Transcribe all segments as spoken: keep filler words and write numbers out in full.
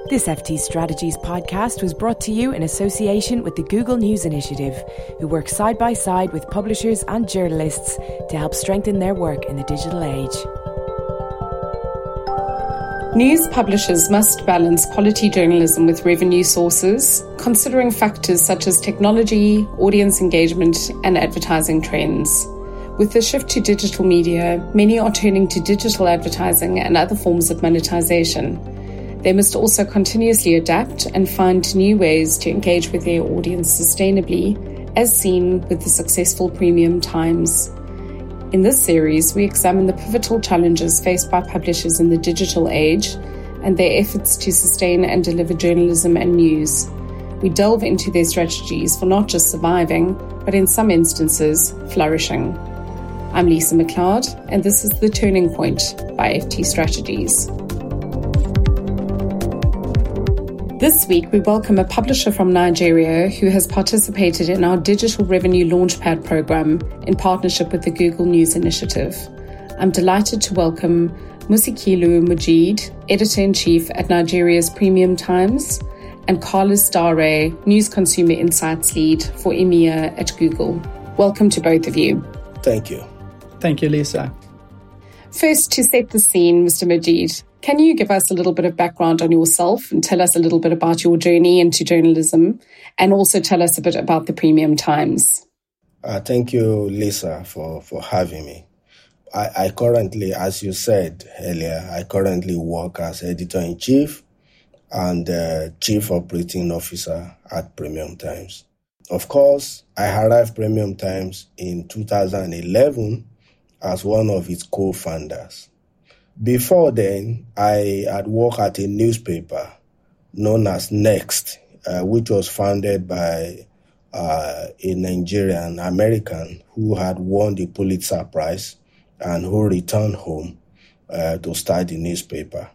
This F T Strategies podcast was brought to you in association with the Google News Initiative, who work side by side with publishers and journalists to help strengthen their work in the digital age. News publishers must balance quality journalism with revenue sources, considering factors such as technology, audience engagement, and advertising trends. With the shift to digital media, many are turning to digital advertising and other forms of monetization. They must also continuously adapt and find new ways to engage with their audience sustainably, as seen with the successful Premium Times. In this series, we examine the pivotal challenges faced by publishers in the digital age and their efforts to sustain and deliver journalism and news. We delve into their strategies for not just surviving, but in some instances, flourishing. I'm Lisa McLeod, and this is The Turning Point by F T Strategies. This week, we welcome a publisher from Nigeria who has participated in our Digital Revenue Launchpad program in partnership with the Google News Initiative. I'm delighted to welcome Musikilu Mujid, Editor-in-Chief at Nigeria's Premium Times, and Carlos Dare, News Consumer Insights Lead for EMEA at Google. Welcome to both of you. Thank you. Thank you, Lisa. First, to set the scene, Mister Mujid, can you give us a little bit of background on yourself and tell us a little bit about your journey into journalism, and also tell us a bit about the Premium Times? Uh, thank you, Lisa, for, for having me. I, I currently, as you said earlier, I currently work as Editor-in-Chief and uh, Chief Operating Officer at Premium Times. Of course, I arrived Premium Times in two thousand eleven as one of its co-founders. Before then, I had worked at a newspaper known as Next, uh, which was founded by uh, a Nigerian American who had won the Pulitzer Prize and who returned home uh, to start the newspaper.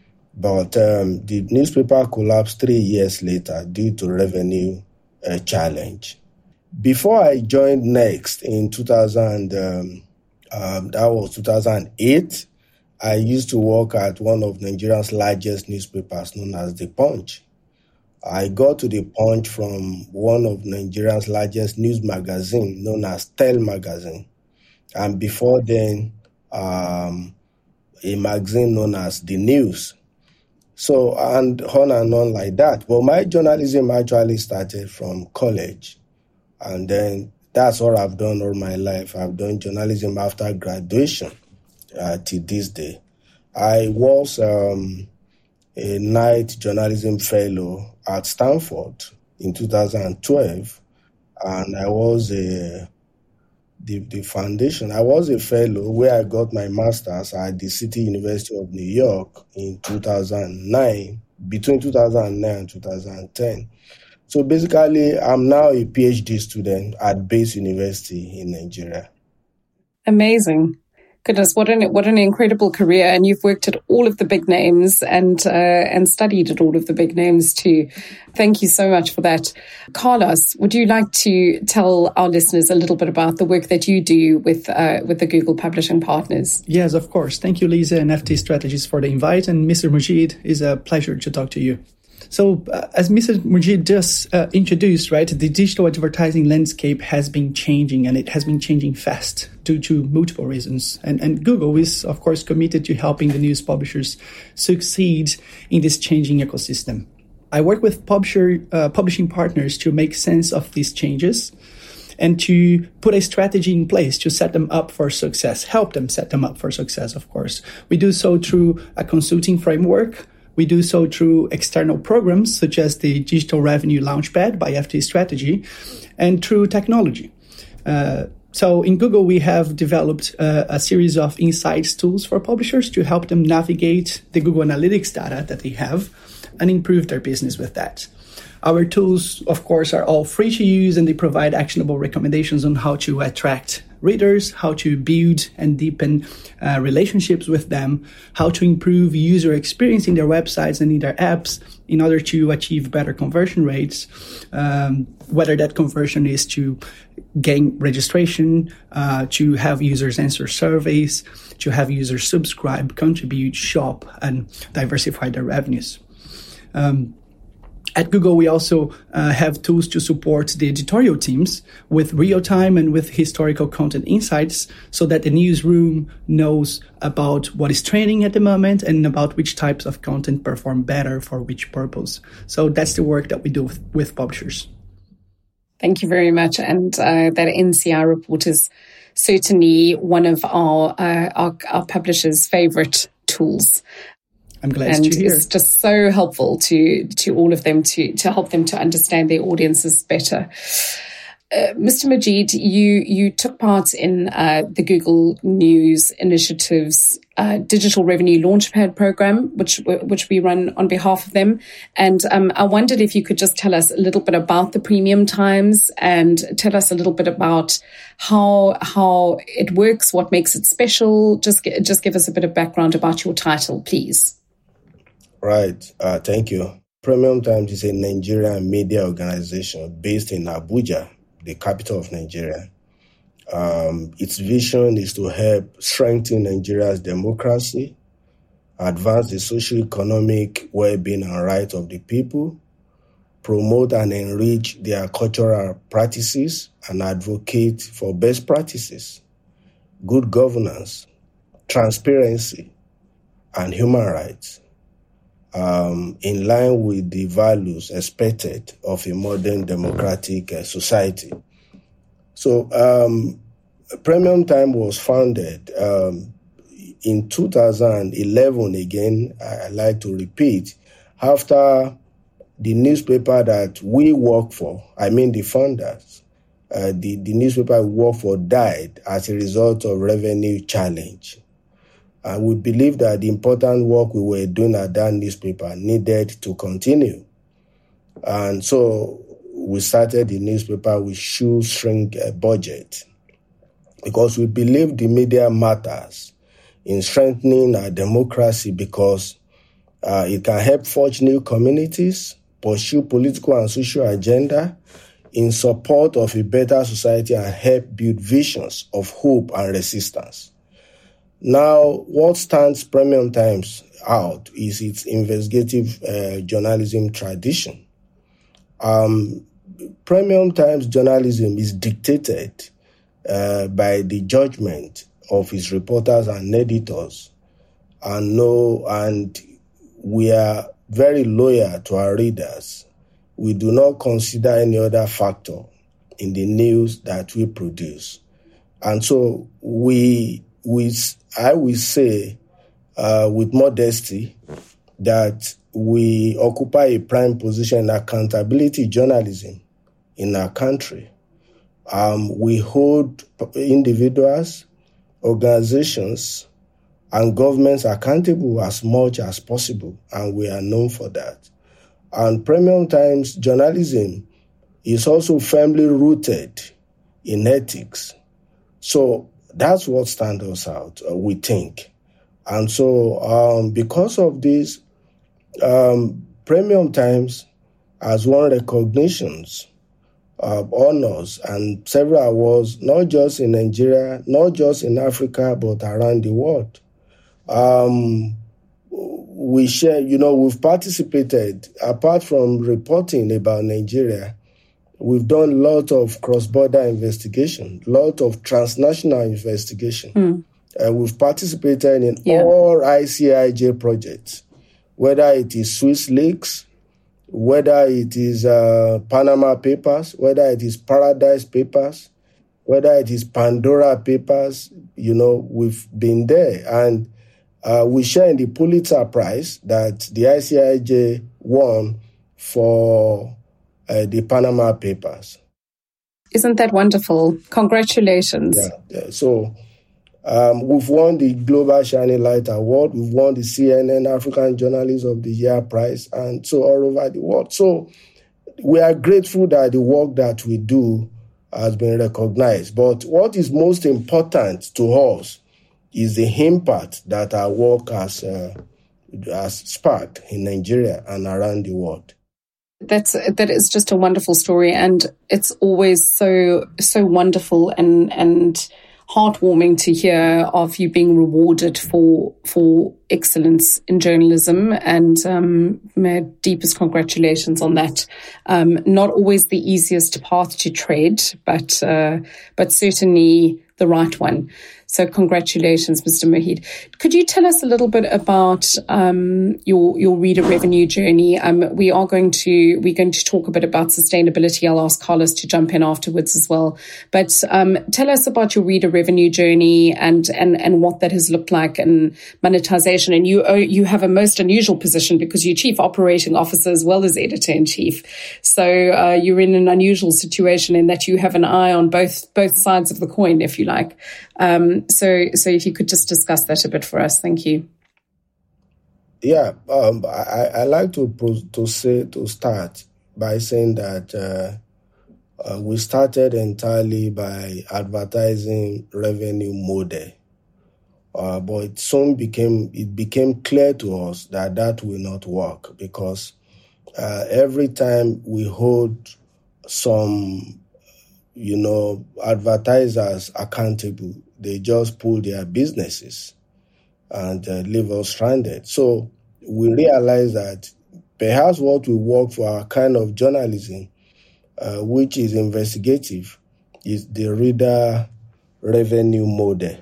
But um, the newspaper collapsed three years later due to revenue uh, challenge. Before I joined Next in two thousand, um, um, that was two thousand eight, I used to work at one of Nigeria's largest newspapers known as The Punch. I got to The Punch from one of Nigeria's largest news magazines known as Tel Magazine. And before then, um, a magazine known as The News. So, and on and on like that. But my journalism actually started from college. And then that's what I've done all my life. I've done journalism after graduation. Uh, till this day. I was um, a Knight Journalism Fellow at Stanford in two thousand twelve, and I was a, the, the foundation. I was a fellow where I got my master's at the City University of New York in two thousand nine, between two thousand nine and two thousand ten. So basically, I'm now a PhD student at Base University in Nigeria. Amazing. Goodness, what an what an incredible career. And you've worked at all of the big names and uh, and studied at all of the big names too. Thank you so much for that. Carlos, would you like to tell our listeners a little bit about the work that you do with uh, with the Google Publishing Partners? Yes, of course. Thank you, Lisa and F T Strategies for the invite. And Mister Mujid, it's a pleasure to talk to you. So uh, as Mister Mujid just uh, introduced, right, the digital advertising landscape has been changing, and it has been changing fast due to multiple reasons. And, and Google is, of course, committed to helping the news publishers succeed in this changing ecosystem. I work with publisher, uh, publishing partners to make sense of these changes and to put a strategy in place to set them up for success, help them set them up for success, of course. We do so through a consulting framework. We do so through external programs such as the Digital Revenue Launchpad by F T Strategy, and through technology. Uh, so in Google, we have developed uh, a series of insights tools for publishers to help them navigate the Google Analytics data that they have and improve their business with that. Our tools, of course, are all free to use, and they provide actionable recommendations on how to attract readers, how to build and deepen uh, relationships with them, how to improve user experience in their websites and in their apps in order to achieve better conversion rates, um, whether that conversion is to gain registration, uh, to have users answer surveys, to have users subscribe, contribute, shop, and diversify their revenues. Um, At Google, we also uh, have tools to support the editorial teams with real-time and with historical content insights so that the newsroom knows about what is trending at the moment and about which types of content perform better for which purpose. So that's the work that we do with, with publishers. Thank you very much. And uh, that N C I report is certainly one of our, uh, our, our publishers' favorite tools. I'm glad and to hear. It's just so helpful to to all of them to to help them to understand their audiences better. Uh, Mister Majid, you you took part in uh, the Google News Initiative's uh, Digital Revenue Launchpad program, which which we run on behalf of them. And um, I wondered if you could just tell us a little bit about the Premium Times and tell us a little bit about how how it works, what makes it special. Just just give us a bit of background about your title, please. Right. Uh, thank you. Premium Times is a Nigerian media organization based in Abuja, the capital of Nigeria. Um, its vision is to help strengthen Nigeria's democracy, advance the socio-economic well-being and rights of the people, promote and enrich their cultural practices, and advocate for best practices, good governance, transparency, and human rights. Um, in line with the values expected of a modern democratic uh, society. So um, Premium Time was founded um, in two thousand eleven, again, I, I like to repeat, after the newspaper that we work for, I mean the founders, uh, the, the newspaper we work for died as a result of revenue challenge. And we believe that the important work we were doing at that newspaper needed to continue. And so we started the newspaper with shoestring uh, budget because we believe the media matters in strengthening our democracy because uh, it can help forge new communities, pursue political and social agenda in support of a better society and help build visions of hope and resistance. Now, what stands Premium Times out is its investigative uh, journalism tradition. Um, Premium Times journalism is dictated uh, by the judgment of its reporters and editors, and no, and we are very loyal to our readers. We do not consider any other factor in the news that we produce, and so we we. I will say uh, with modesty that we occupy a prime position in accountability journalism in our country. Um, we hold individuals, organizations, and governments accountable as much as possible, and we are known for that. And Premium Times journalism is also firmly rooted in ethics. So that's what stands us out, uh, we think. And so um, because of this, um, Premium Times has won recognitions, uh, honors, and several awards, not just in Nigeria, not just in Africa, but around the world. Um, we share, you know, we've participated, apart from reporting about Nigeria, we've done a lot of cross-border investigation, a lot of transnational investigation. Mm. Uh, we've participated in yeah. all I C I J projects, whether it is Swiss Leaks, whether it is uh, Panama Papers, whether it is Paradise Papers, whether it is Pandora Papers. You know, we've been there. And uh, we share in the Pulitzer Prize that the I C I J won for Uh, the Panama Papers. Isn't that wonderful? Congratulations. Yeah, yeah. So um, we've won the Global Shining Light Award. We've won the C N N African Journalist of the Year Prize, and so all over the world. So we are grateful that the work that we do has been recognized. But what is most important to us is the impact that our work has, uh, has sparked in Nigeria and around the world. That's that is just a wonderful story, and it's always so so wonderful and and heartwarming to hear of you being rewarded for for excellence in journalism, and um, my deepest congratulations on that. Um, not always the easiest path to tread, but uh, but certainly the right one. So congratulations, Mister Mohid. Could you tell us a little bit about um, your your reader revenue journey? Um, we are going to we're going to talk a bit about sustainability. I'll ask Carlos to jump in afterwards as well. But um, tell us about your reader revenue journey and and and what that has looked like and monetization. And you you have a most unusual position because you're chief operating officer as well as editor in chief. So uh, you're in an unusual situation in that you have an eye on both both sides of the coin, if you like. Um, so, so if you could just discuss that a bit for us, thank you. Yeah, um, I, I like to to say to start by saying that uh, uh, we started entirely by advertising revenue model, uh, but it soon became it became clear to us that that will not work because uh, every time we hold some, you know, advertisers accountable, they just pull their businesses and uh, leave us stranded. So we realize that perhaps what will work for our kind of journalism, uh, which is investigative, is the reader revenue model.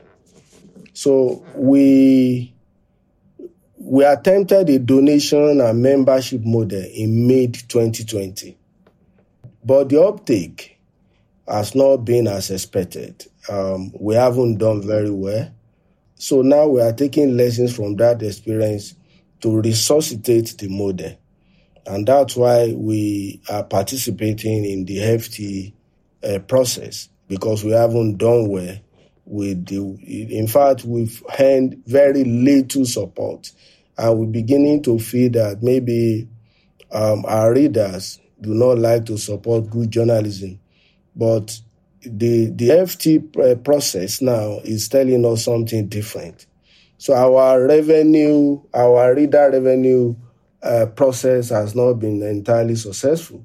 So we we attempted a donation and membership model in mid twenty twenty, but the uptake has not been as expected. Um, we haven't done very well. So now we are taking lessons from that experience to resuscitate the model. And that's why we are participating in the F T uh, process, because we haven't done well with the, in fact, we've had very little support. And we're beginning to feel that maybe um, our readers do not like to support good journalism. But the the F T process now is telling us something different. So our revenue, our reader revenue uh, process has not been entirely successful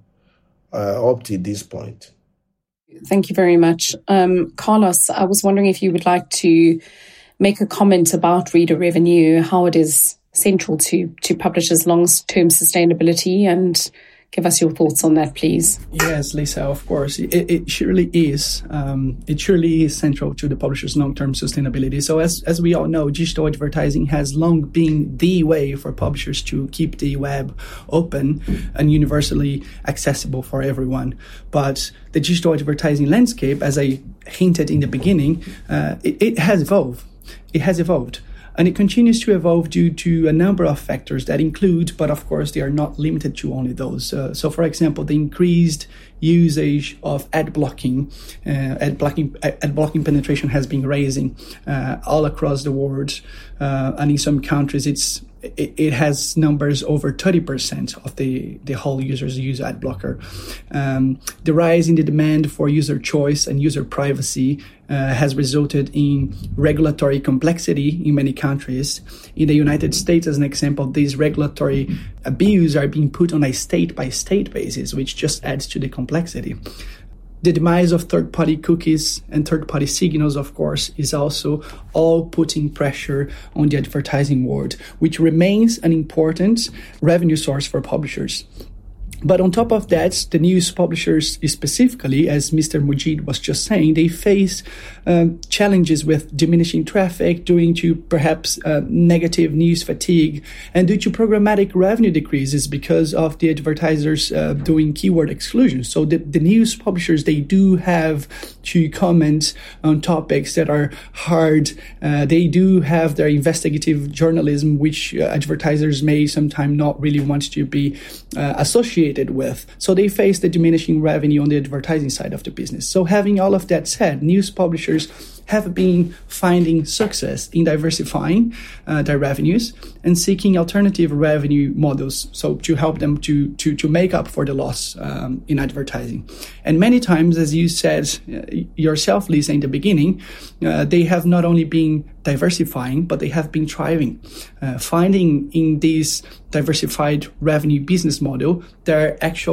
uh, up to this point. Thank you very much. Um, Carlos, I was wondering if you would like to make a comment about reader revenue, how it is central to, to publishers' long-term sustainability, and give us your thoughts on that, please. Yes, Lisa, of course. It, it surely is. Um, it surely is central to the publisher's long-term sustainability. So as, as we all know, digital advertising has long been the way for publishers to keep the web open and universally accessible for everyone. But the digital advertising landscape, as I hinted in the beginning, uh, it, it has evolved. It has evolved. And it continues to evolve due to a number of factors that include, but of course they are not limited to only those. Uh, so, for example, the increased usage of ad blocking, uh, ad blocking, ad blocking penetration has been rising uh, all across the world, uh, and in some countries it's it, it has numbers over thirty percent of the the whole users use ad blocker. Um, the rise in the demand for user choice and user privacy Uh, has resulted in regulatory complexity in many countries. In the United States, as an example, these regulatory abuse are being put on a state-by-state basis, which just adds to the complexity. The demise of third-party cookies and third-party signals, of course, is also all putting pressure on the advertising world, which remains an important revenue source for publishers. But on top of that, the news publishers specifically, as Mister Mohid was just saying, they face um, challenges with diminishing traffic due to perhaps uh, negative news fatigue and due to programmatic revenue decreases because of the advertisers uh, doing keyword exclusion. So the, the news publishers, they do have to comment on topics that are hard. Uh, they do have their investigative journalism, which uh, advertisers may sometimes not really want to be uh, associated with. So they face the diminishing revenue on the advertising side of the business. So having all of that said, news publishers have been finding success in diversifying uh, their revenues and seeking alternative revenue models, so to help them to to to make up for the loss um, in advertising. And many times, as you said uh, yourself, Lisa, in the beginning, uh, they have not only been diversifying, but they have been thriving, uh, finding in this diversified revenue business model their actual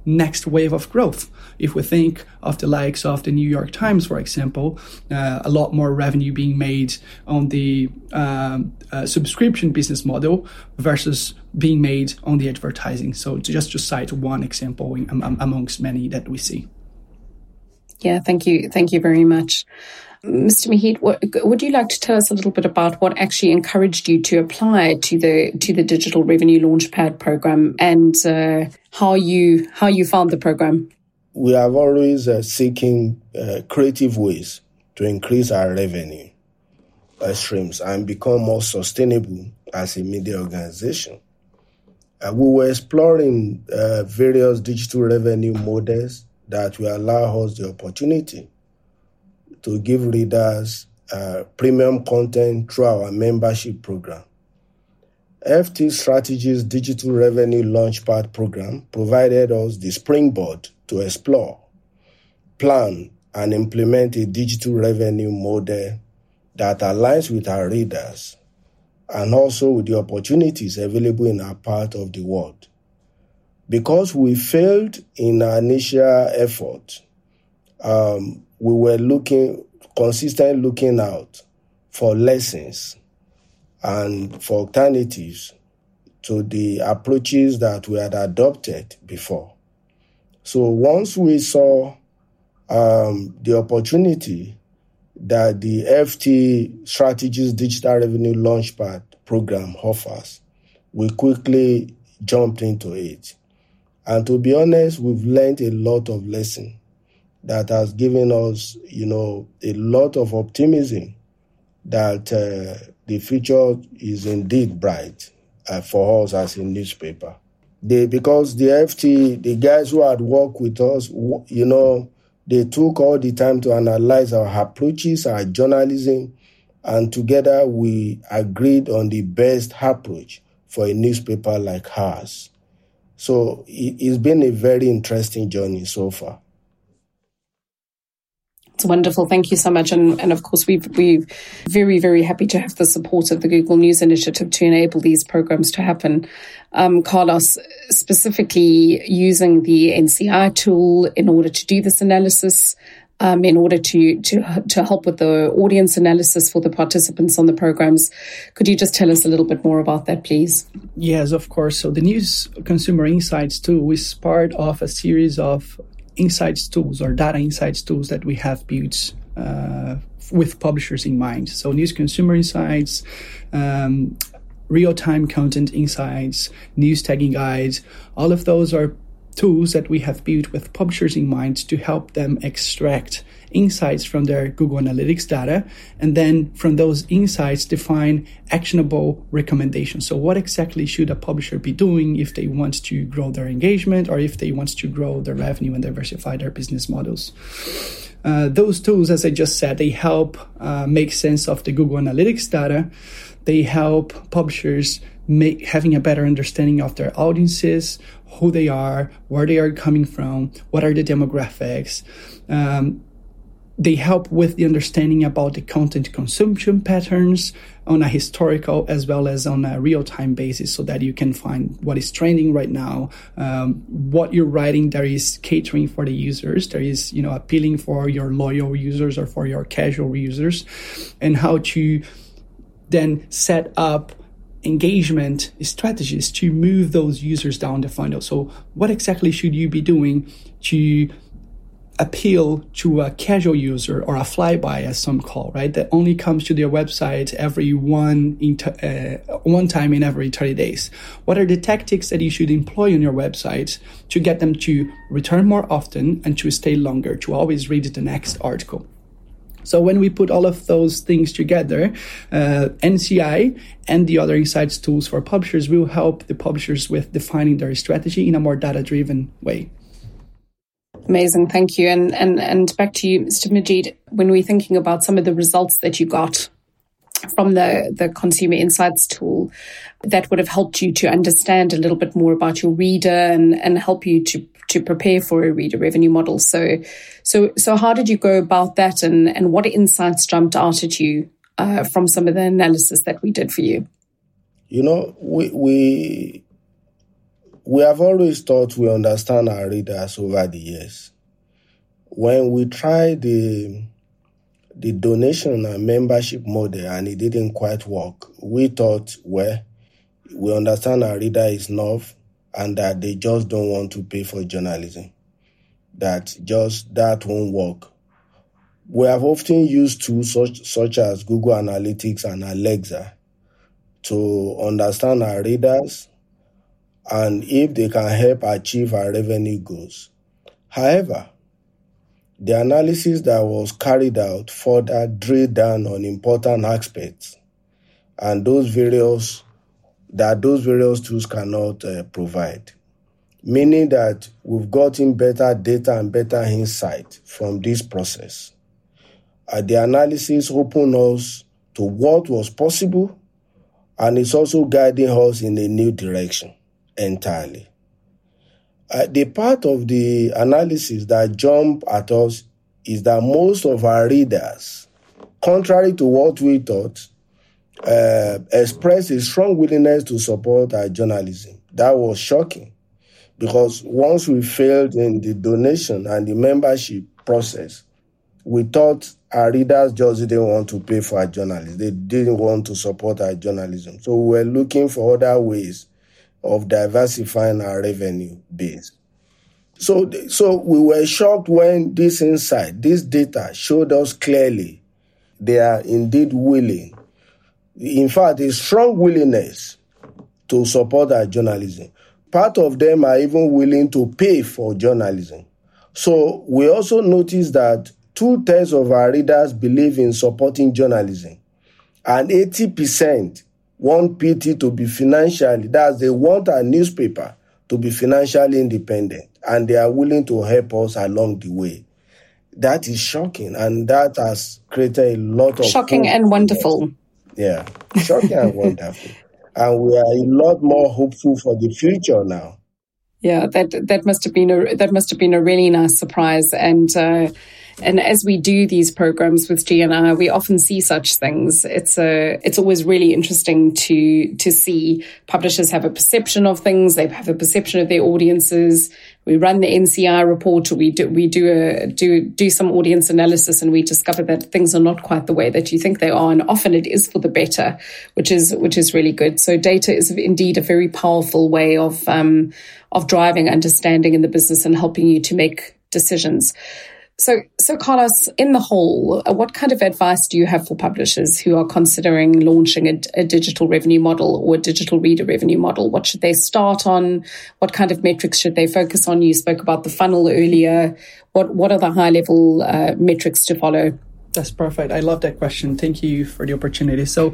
next wave of growth. If we think of the likes of the New York Times, for example, uh, a lot more revenue being made on the um, uh, subscription business model versus being made on the advertising. So just to cite one example in, um, amongst many that we see. Yeah, thank you. Thank you very much. Mister Mehid, what, would you like to tell us a little bit about what actually encouraged you to apply to the to the Digital Revenue Launchpad program and uh, how you how you found the program? We are always uh, seeking uh, creative ways to increase our revenue uh, streams and become more sustainable as a media organization. Uh, we were exploring uh, various digital revenue models that will allow us the opportunity to give readers uh, premium content through our membership program. F T Strategies Digital Revenue Launchpad program provided us the springboard to explore, plan, and implement a digital revenue model that aligns with our readers and also with the opportunities available in our part of the world. Because we failed in our initial effort, um, we were looking, consistently looking out for lessons and for alternatives to the approaches that we had adopted before. So once we saw um, the opportunity that the F T Strategies Digital Revenue Launchpad program offers, we quickly jumped into it. And to be honest, we've learned a lot of lessons that has given us, you know, a lot of optimism that uh, the future is indeed bright uh, for us as a newspaper. They, because the F T, the guys who had worked with us, you know, they took all the time to analyze our approaches, our journalism, and together we agreed on the best approach for a newspaper like ours. So it's been a very interesting journey so far. It's wonderful. Thank you so much. And, and of course, we've, we're very, very happy to have the support of the Google News Initiative to enable these programs to happen. Um, Carlos, specifically using the N C I tool in order to do this analysis, um, in order to, to, to help with the audience analysis for the participants on the programs. Could you just tell us a little bit more about that, please? Yes, of course. So the News Consumer Insights tool is part of a series of insights tools or data insights tools that we have built uh, with publishers in mind. So News Consumer Insights, um, real-time content insights, news tagging guides, all of those are tools that we have built with publishers in mind to help them extract insights from their Google Analytics data, and then from those insights define actionable recommendations. So what exactly should a publisher be doing if they want to grow their engagement or if they want to grow their revenue and diversify their business models? Uh, those tools, as I just said, they help uh, make sense of the Google Analytics data. They help publishers make having a better understanding of their audiences, who they are, where they are coming from, what are the demographics. Um, They help with the understanding about the content consumption patterns on a historical as well as on a real-time basis so that you can find what is trending right now, um, what you're writing that is catering for the users, that is, you know, appealing for your loyal users or for your casual users, and how to then set up engagement strategies to move those users down the funnel. So what exactly should you be doing to appeal to a casual user or a flyby, as some call, right? That only comes to their website every one in t- uh, one time in every thirty days. What are the tactics that you should employ on your website to get them to return more often and to stay longer, to always read the next article? So when we put all of those things together, uh, N C I and the other insights tools for publishers will help the publishers with defining their strategy in a more data-driven way. Amazing, thank you. And and and back to you, Mister Majid, when we're thinking about some of the results that you got from the, the Consumer Insights tool that would have helped you to understand a little bit more about your reader and, and help you to, to prepare for a reader revenue model. So so so how did you go about that, and, and what insights jumped out at you uh, from some of the analysis that we did for you? You know, we we we have always thought we understand our readers over the years. When we tried the the donation and membership model and it didn't quite work, we thought, well, we understand our reader is enough and that they just don't want to pay for journalism. That just that won't work. We have often used tools such, such as Google Analytics and Alexa to understand our readers and if they can help achieve our revenue goals. However, the analysis that was carried out further drilled down on important aspects, and those various that those various tools cannot uh, provide, meaning that we've gotten better data and better insight from this process. Uh, the analysis opened us to what was possible, and it's also guiding us in a new direction entirely. Uh, the part of the analysis that jumped at us is that most of our readers, contrary to what we thought, uh, expressed a strong willingness to support our journalism. That was shocking because once we failed in the donation and the membership process, we thought our readers just didn't want to pay for our journalism. They didn't want to support our journalism. So we were looking for other ways of diversifying our revenue base. So, so we were shocked when this insight, this data showed us clearly they are indeed willing, in fact, a strong willingness to support our journalism. Part of them are even willing to pay for journalism. So we also noticed that two-thirds of our readers believe in supporting journalism, and eighty percent want P T to be financially, that's they want our newspaper to be financially independent, and they are willing to help us along the way. That is shocking, and that has created a lot of... Shocking and wonderful. Yeah, shocking and wonderful. And we are a lot more hopeful for the future now. Yeah, that that must have been a that must have been a really nice surprise, and uh, and as we do these programs with G N I, we often see such things. It's a it's always really interesting to to see publishers have a perception of things. They have a perception of their audiences. We run the N C I report, or we do we do a do do some audience analysis, and we discover that things are not quite the way that you think they are, and often it is for the better, which is which is really good. So data is indeed a very powerful way of um, of driving understanding in the business and helping you to make decisions. So, so Carlos, in the whole, uh, what kind of advice do you have for publishers who are considering launching a, a digital revenue model or a digital reader revenue model? What should they start on? What kind of metrics should they focus on? You spoke about the funnel earlier. What what are the high-level uh, metrics to follow? That's perfect. I love that question. Thank you for the opportunity. So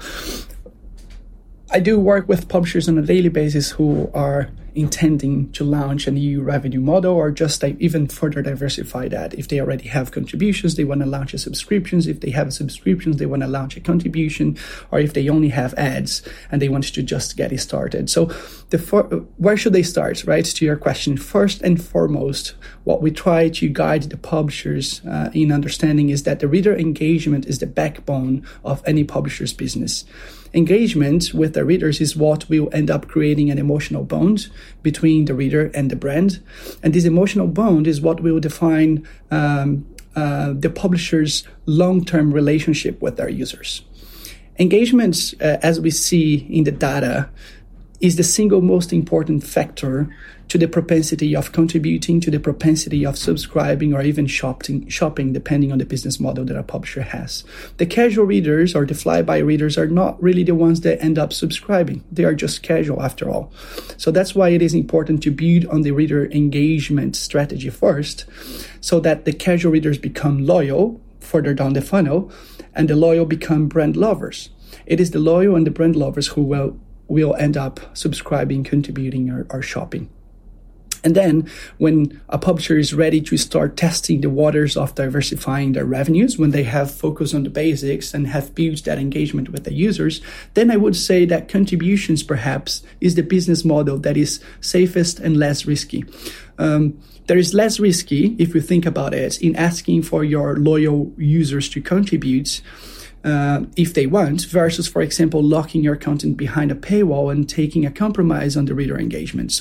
I do work with publishers on a daily basis who are intending to launch a new revenue model or just like even further diversify that. If they already have contributions, they want to launch a subscriptions. If they have subscriptions, they want to launch a contribution, or if they only have ads and they want to just get it started. So the for, where should they start, right? To your question, first and foremost, what we try to guide the publishers uh, in understanding is that the reader engagement is the backbone of any publisher's business. Engagement with the readers is what will end up creating an emotional bond between the reader and the brand. And this emotional bond is what will define um, uh, the publisher's long-term relationship with their users. Engagement, uh, as we see in the data, is the single most important factor to the propensity of contributing, to the propensity of subscribing, or even shopping, shopping, depending on the business model that a publisher has. The casual readers or the flyby readers are not really the ones that end up subscribing. They are just casual after all. So that's why it is important to build on the reader engagement strategy first, so that the casual readers become loyal further down the funnel, and the loyal become brand lovers. It is the loyal and the brand lovers who will, will end up subscribing, contributing, or, or shopping. And then when a publisher is ready to start testing the waters of diversifying their revenues, when they have focused on the basics and have built that engagement with the users, then I would say that contributions perhaps is the business model that is safest and less risky. Um, there is less risky, if you think about it, in asking for your loyal users to contribute Uh, if they want, versus, for example, locking your content behind a paywall and taking a compromise on the reader engagement. So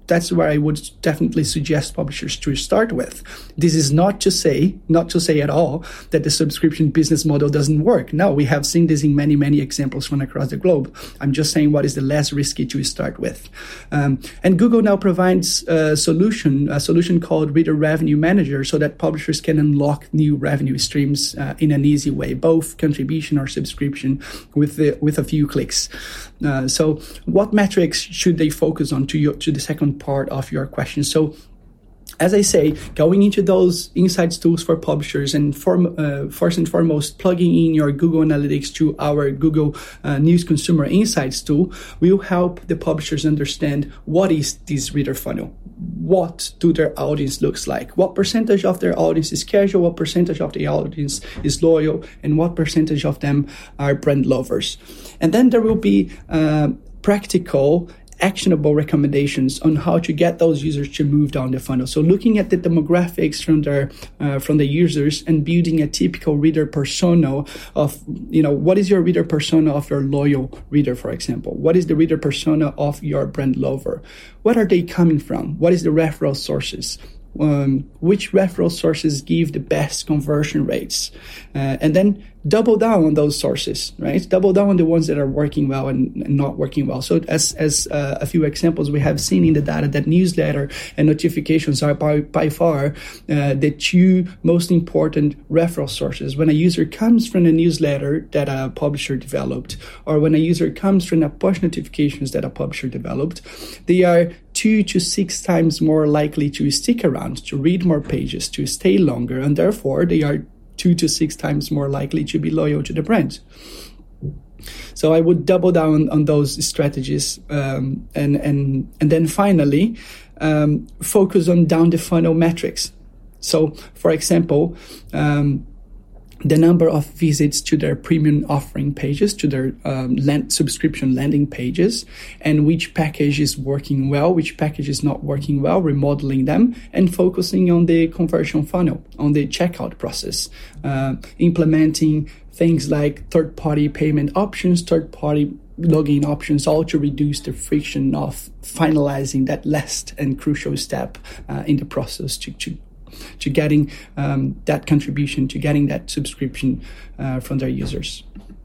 that's where I would definitely suggest publishers to start with. This is not to say, not to say at all that the subscription business model doesn't work. No, we have seen this in many, many examples from across the globe. I'm just saying what is the less risky to start with. Um, and Google now provides a solution, a solution called Reader Revenue Manager, so that publishers can unlock new revenue streams uh, in an easy way, both contribution or subscription with the, with a few clicks. Uh, so what metrics should they focus on to your, to the second part of your question? So as I say, going into those insights tools for publishers and for, uh, first and foremost, plugging in your Google Analytics to our Google uh, News Consumer Insights tool will help the publishers understand what is this reader funnel. What do their audience looks like? What percentage of their audience is casual? What percentage of the audience is loyal? And what percentage of them are brand lovers? And then there will be uh, practical actionable recommendations on how to get those users to move down the funnel. So looking at the demographics from their uh, from the users and building a typical reader persona of, you know, what is your reader persona of your loyal reader, for example? What is the reader persona of your brand lover? What are they coming from? What is the referral sources? Um, which referral sources give the best conversion rates? Uh, and then double down on those sources, right? Double down on the ones that are working well and, and not working well. So as as uh, a few examples, we have seen in the data that newsletter and notifications are by, by far uh, the two most important referral sources. When a user comes from a newsletter that a publisher developed, or when a user comes from a push notifications that a publisher developed, they are two to six times more likely to stick around, to read more pages, to stay longer, and therefore they are two to six times more likely to be loyal to the brand. So I would double down on those strategies, um, and and and then finally um, focus on down the funnel metrics. So, for example, um, the number of visits to their premium offering pages, to their um, land, subscription landing pages, and which package is working well, which package is not working well, remodeling them, and focusing on the conversion funnel, on the checkout process, uh, implementing things like third-party payment options, third-party login options, all to reduce the friction of finalizing that last and crucial step uh, in the process to, to to getting um, that contribution, to getting that subscription uh, from their users.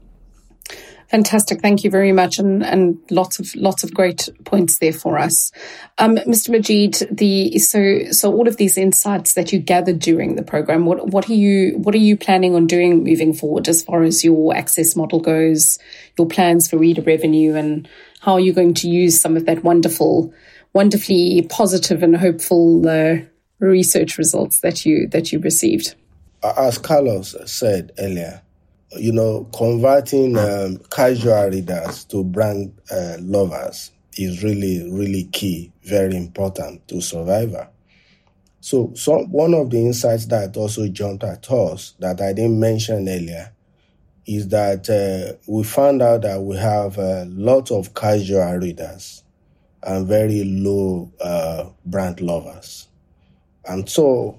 Fantastic. Thank you very much. And, and lots of lots of great points there for us. Um, Mister Majid, the so so all of these insights that you gathered during the program, what what are you what are you planning on doing moving forward as far as your access model goes, your plans for reader revenue, and how are you going to use some of that wonderful, wonderfully positive and hopeful uh, research results that you that you received? As Carlos said earlier, you know, converting um, casual readers to brand uh, lovers is really, really key, very important to Survivor. So, so one of the insights that also jumped at us that I didn't mention earlier is that uh, we found out that we have a lot of casual readers and very low uh, brand lovers. And so,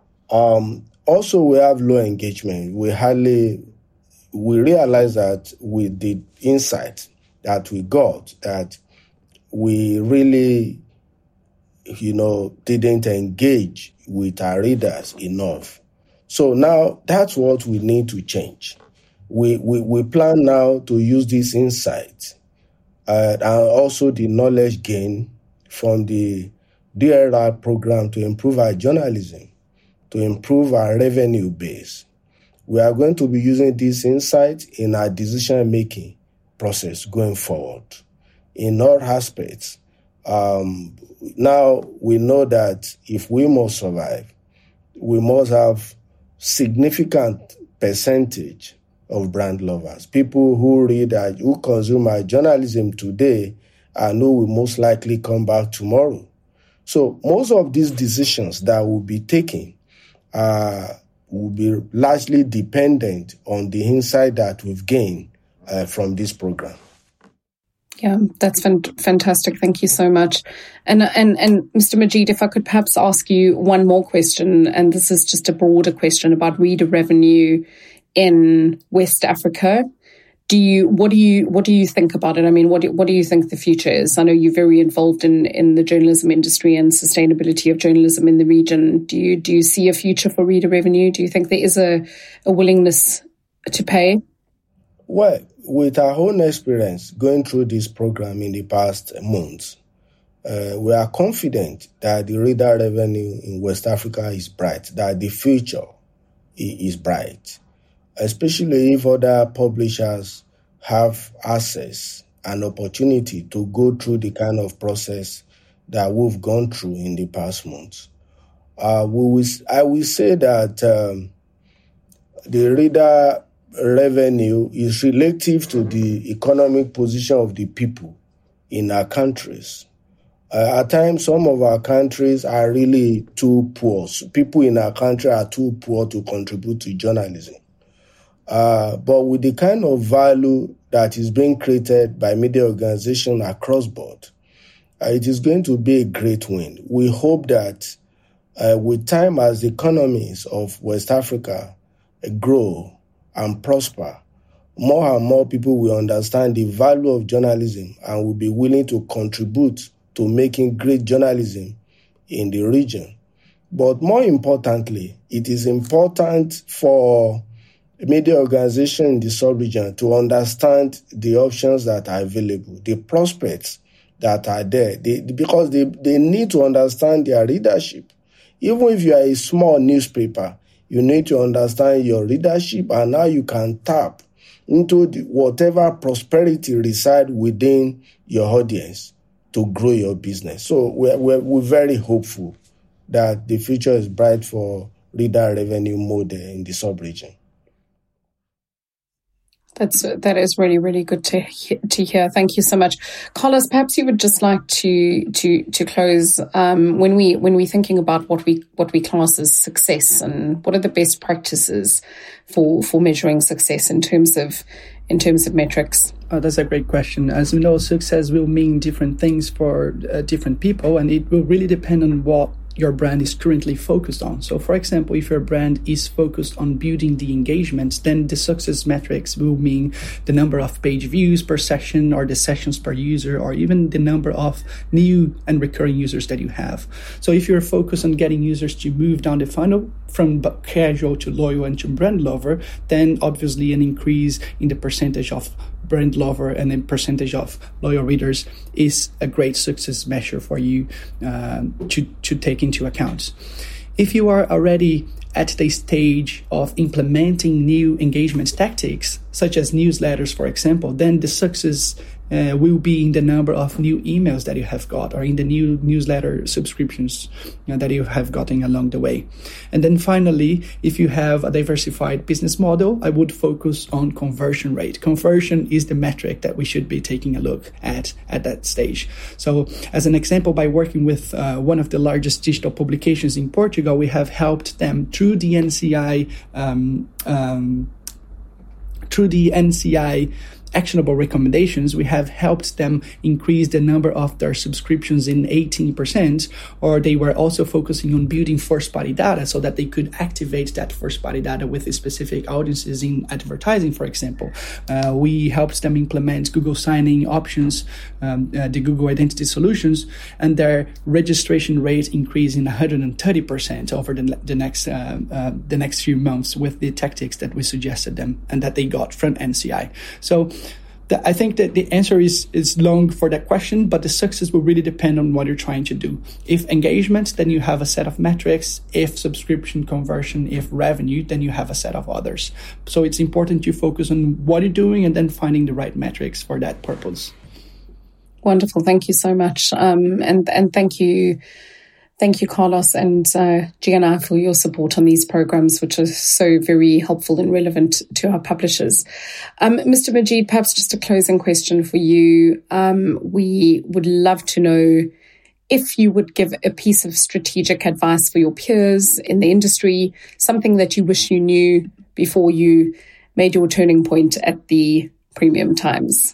um, also we have low engagement. We hardly, we realize that with the insight that we got, that we really, you know, didn't engage with our readers enough. So now that's what we need to change. We we, we plan now to use this insight uh, and also the knowledge gain from the D R R program to improve our journalism, to improve our revenue base. We are going to be using this insight in our decision-making process going forward in all aspects. Um, now we know that if we must survive, we must have significant percentage of brand lovers, people who read, uh, who consume our journalism today and who will most likely come back tomorrow. So most of these decisions that will be taken uh, will be largely dependent on the insight that we've gained uh, from this program. Yeah, that's fantastic. Thank you so much. And and and Mister Majid, if I could perhaps ask you one more question, and this is just a broader question about reader revenue in West Africa. do you what do you what do you think about it? I mean, what do, what do you think the future is? I know you're very involved in, in the journalism industry and sustainability of journalism in the region. Do you do you see a future for reader revenue? Do you think there is a, a willingness to pay? Well, with our own experience going through this program in the past months, uh, we are confident that the reader revenue in West Africa is bright, that the future is bright, especially if other publishers have access and opportunity to go through the kind of process that we've gone through in the past months. Uh, we will, I will say that um, the reader revenue is relative to the economic position of the people in our countries. Uh, at times, some of our countries are really too poor. So people in our country are too poor to contribute to journalism. Uh, but with the kind of value that is being created by media organizations across board, uh, it is going to be a great win. We hope that uh, with time, as the economies of West Africa uh, grow and prosper, more and more people will understand the value of journalism and will be willing to contribute to making great journalism in the region. But more importantly, it is important for media organization in the sub-region to understand the options that are available, the prospects that are there, they, because they, they need to understand their readership. Even if you are a small newspaper, you need to understand your readership and how you can tap into the, whatever prosperity resides within your audience to grow your business. So we're, we're, we're very hopeful that the future is bright for reader revenue model in the sub-region. That's that is really really good to to hear. Thank you so much, Carlos. Perhaps you would just like to to to close um, when we when we're thinking about what we what we class as success, and what are the best practices for for measuring success in terms of in terms of metrics. Oh, that's a great question. As we know, success will mean different things for uh, different people, and it will really depend on what your brand is currently focused on. So, for example, if your brand is focused on building the engagement, then the success metrics will mean the number of page views per session, or the sessions per user, or even the number of new and recurring users that you have. So if you're focused on getting users to move down the funnel from casual to loyal and to brand lover, then obviously an increase in the percentage of brand lover and then percentage of loyal readers is a great success measure for you uh, to, to take into account. If you are already at the stage of implementing new engagement tactics, such as newsletters, for example, then the success uh, will be in the number of new emails that you have got, or in the new newsletter subscriptions you know, that you have gotten along the way. And then finally, if you have a diversified business model, I would focus on conversion rate. Conversion is the metric that we should be taking a look at at that stage. So as an example, by working with uh, one of the largest digital publications in Portugal, we have helped them through the N C I um, um, through the N C I actionable recommendations, we have helped them increase the number of their subscriptions in eighteen percent, or they were also focusing on building first-party data so that they could activate that first-party data with specific audiences in advertising, for example. Uh, we helped them implement Google signing options, um, uh, the Google Identity Solutions, and their registration rate increased in one hundred thirty percent over the, the next uh, uh, the next few months with the tactics that we suggested them and that they got from N C I. So I think that the answer is, is long for that question, but the success will really depend on what you're trying to do. If engagement, then you have a set of metrics. If subscription conversion, if revenue, then you have a set of others. So it's important you focus on what you're doing and then finding the right metrics for that purpose. Wonderful. Thank you so much. Um, and, and thank you. Thank you, Carlos and uh, G N I, for your support on these programs, which are so very helpful and relevant to our publishers. Um, Mister Majid, perhaps just a closing question for you. Um, we would love to know if you would give a piece of strategic advice for your peers in the industry, something that you wish you knew before you made your turning point at the Premium Times.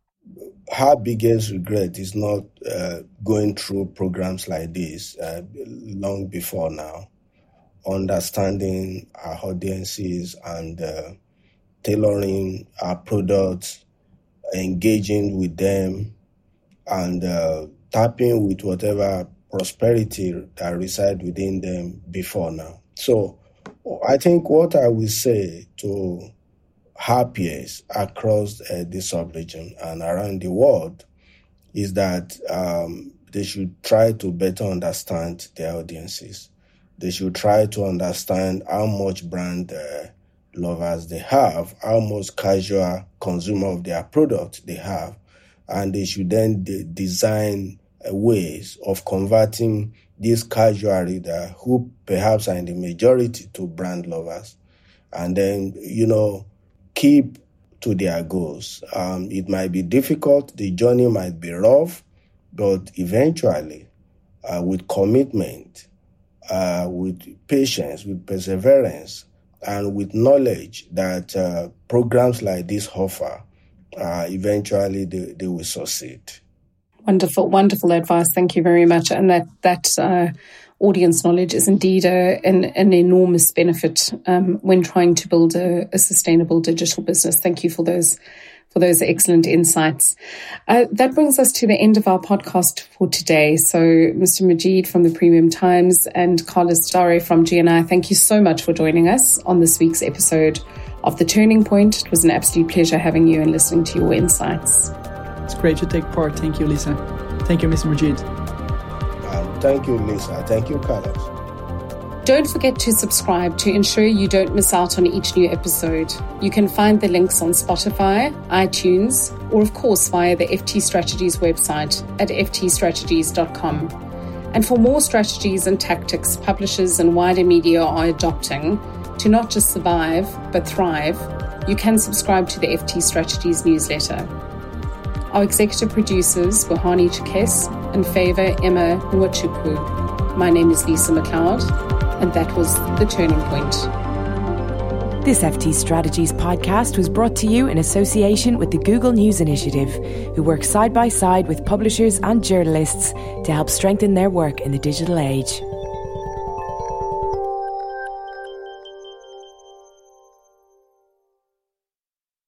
Our biggest regret is not uh, going through programs like this uh, long before now, understanding our audiences and uh, tailoring our products, engaging with them, and uh, tapping with whatever prosperity that reside within them before now. So I think what I will say to our peers across uh, the sub-region and around the world is that um, they should try to better understand their audiences. They should try to understand how much brand uh, lovers they have, how much casual consumer of their product they have, and they should then de- design uh, ways of converting this casual reader who perhaps are in the majority to brand lovers, and then, you know, keep to their goals. Um, it might be difficult, the journey might be rough, but eventually, uh, with commitment, uh, with patience, with perseverance, and with knowledge that uh, programs like this offer, uh, eventually they, they will succeed. Wonderful, wonderful advice. Thank you very much. And that that uh, audience knowledge is indeed a, an, an enormous benefit um, when trying to build a, a sustainable digital business. Thank you for those for those excellent insights. Uh, that brings us to the end of our podcast for today. So, Mister Majid from the Premium Times and Carlos Dare from G N I, thank you so much for joining us on this week's episode of The Turning Point. It was an absolute pleasure having you and listening to your insights. It's great to take part. Thank you, Lisa. Thank you, Mister Majid. Um, thank you, Lisa. Thank you, Carlos. Don't forget to subscribe to ensure you don't miss out on each new episode. You can find the links on Spotify, iTunes, or of course via the F T Strategies website at f t strategies dot com. And for more strategies and tactics publishers and wider media are adopting to not just survive, but thrive, you can subscribe to the F T Strategies newsletter. Our executive producers were Hani Chikes and Favor Emma Nwachukwu. My name is Lisa McLeod, and that was The Turning Point. This F T Strategies podcast was brought to you in association with the Google News Initiative, who work side by side with publishers and journalists to help strengthen their work in the digital age.